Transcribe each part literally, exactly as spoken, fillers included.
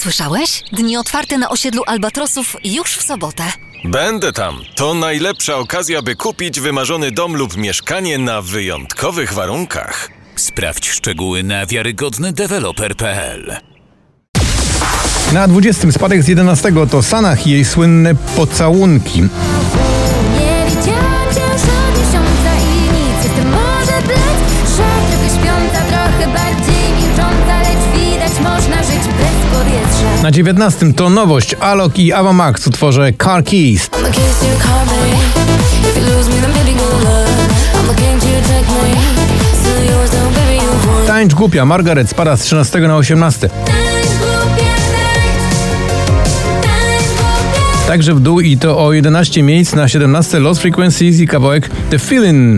Słyszałeś? Dni otwarte na osiedlu Albatrosów już w sobotę. Będę tam. To najlepsza okazja, by kupić wymarzony dom lub mieszkanie na wyjątkowych warunkach. Sprawdź szczegóły na wiarygodny deweloper kropka pe el. Na dwudziestym spadek z jedenastego to Sanach i jej słynne pocałunki. Nie widziałam cię już od miesiąca i nic. Jestem może blec, szar, trochę śpiąca, trochę bardziej milcząca, lecz widać można żyć bez powietrza. Na dziewiętnastym to nowość Alok i Ava Max w utworze Car Keys. Tańcz głupia Margaret spada z trzynastego na osiemnaste. Także w dół i to o jedenaście miejsc. Na siedemnaste Lost Frequencies i kawałek The Feeling.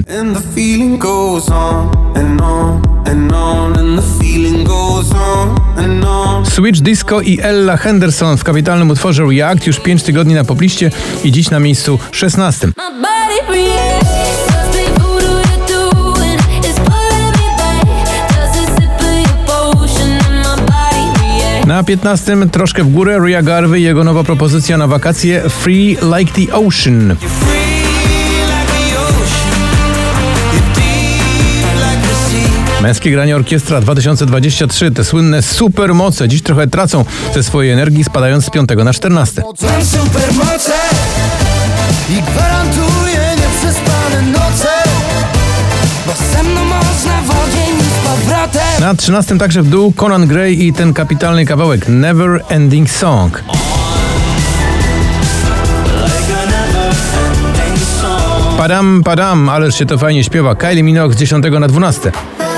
Switch Disco i Ella Henderson w kapitalnym utworze React już pięć tygodni na popliście i dziś na miejscu szesnastym. Na piętnastym troszkę w górę Ria Garvey i jego nowa propozycja na wakacje Free Like the Ocean. Męskie granie orkiestra dwa tysiące dwadzieścia trzy. Te słynne supermoce dziś trochę tracą ze swojej energii, spadając z piątego na czternaste. Mam supermoce i gwarantuję nieprzespane noce, bo ze mną można w ogień z powrotem. Na trzynastym także w dół Conan Gray i ten kapitalny kawałek Never Ending Song. Padam, padam, ależ się to fajnie śpiewa. Kylie Minogue z dziesiątego na dwunaste.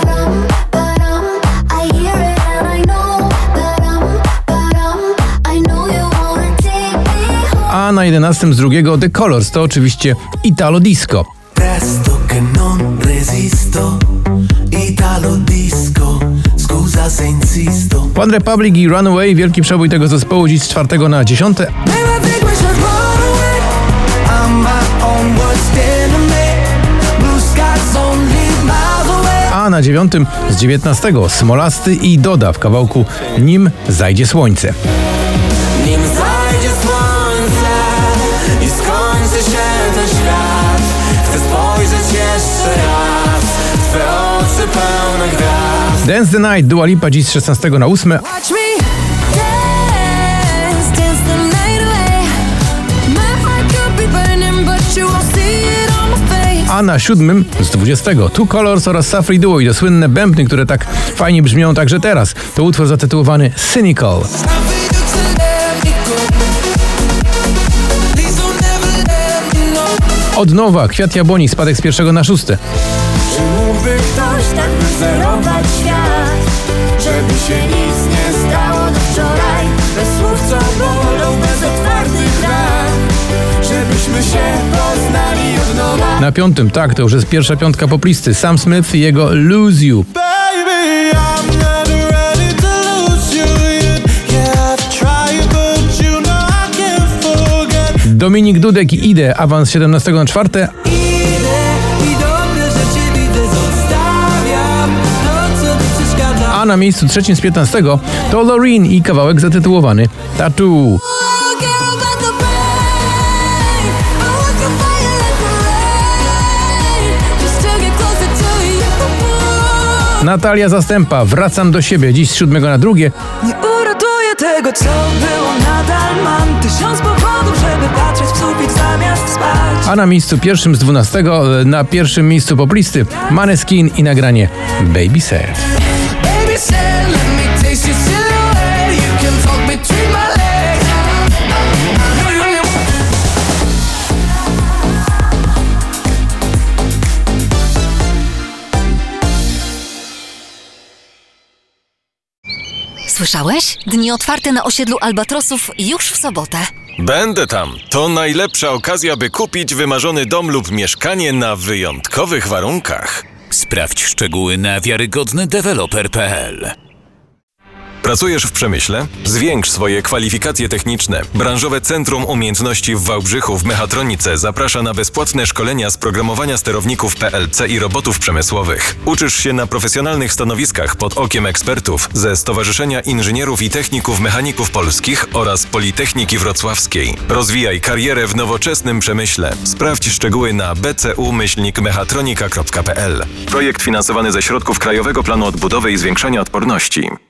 A na jedenastym z drugiego The Colors to oczywiście Italo Disco. Presto che non resisto, Italo Disco, scusa se insisto. One Republic i Runaway, wielki przebój tego zespołu, dziś z czwartego na dziesiąte. A na dziewiątym z dziewiętnastego Smolasty i Doda w kawałku Nim zajdzie słońce. Nim zajdzie słońce i skończy się ten świat, chcę spojrzeć jeszcze raz w twe oczy pełne gwiazd. Dance the Night, Dua Lipa, dziś z szesnastego na ósme. A na siódmym z dwudziestego Two Colors oraz Safri Duo i to słynne bębny, które tak fajnie brzmią także teraz. To utwór zatytułowany Cynical. Od nowa Kwiat Jabłoni, spadek z pierwszego na szóste. Czy mógłby ktoś tak wyzerować świat, żeby się nic nie stało do wczoraj, bez słów co bolą, bez otwartych ran, żebyśmy się poznali od nowa. Na piątym, tak, to już jest pierwsza piątka poplisty. Sam Smith i jego Lose You. Baby, I'm not ready to lose you yet. Yeah, I've tried, but you know I can't forget. Dominik Dudek i Idę, awans z siedemnastego na czwarte. Idę i dobre rzeczy widzę, zostawiam to, co mi przeszkadza. A na miejscu trzecim z piętnastego to Loreen i kawałek zatytułowany Tattoo. Natalia Zastępa, Wracam do siebie, dziś z siódmego na drugie. Nie uratuję tego, co było, nadal mam tysiąc powodów, żeby patrzeć w sufit zamiast spać. A na miejscu pierwszym z dwunastego, na pierwszym miejscu poplisty Maneskin i nagranie Baby Said. Baby said, let me taste your silhouette. You can talk between my legs. Słyszałeś? Dni otwarte na osiedlu Albatrosów już w sobotę. Będę tam. To najlepsza okazja, by kupić wymarzony dom lub mieszkanie na wyjątkowych warunkach. Sprawdź szczegóły na wiarygodny deweloper kropka pe el. Pracujesz w przemyśle? Zwiększ swoje kwalifikacje techniczne. Branżowe Centrum Umiejętności w Wałbrzychu w Mechatronice zaprasza na bezpłatne szkolenia z programowania sterowników P L C i robotów przemysłowych. Uczysz się na profesjonalnych stanowiskach pod okiem ekspertów ze Stowarzyszenia Inżynierów i Techników Mechaników Polskich oraz Politechniki Wrocławskiej. Rozwijaj karierę w nowoczesnym przemyśle. Sprawdź szczegóły na b c u myślnik mechatronika kropka p l. Projekt finansowany ze środków Krajowego Planu Odbudowy i Zwiększania Odporności.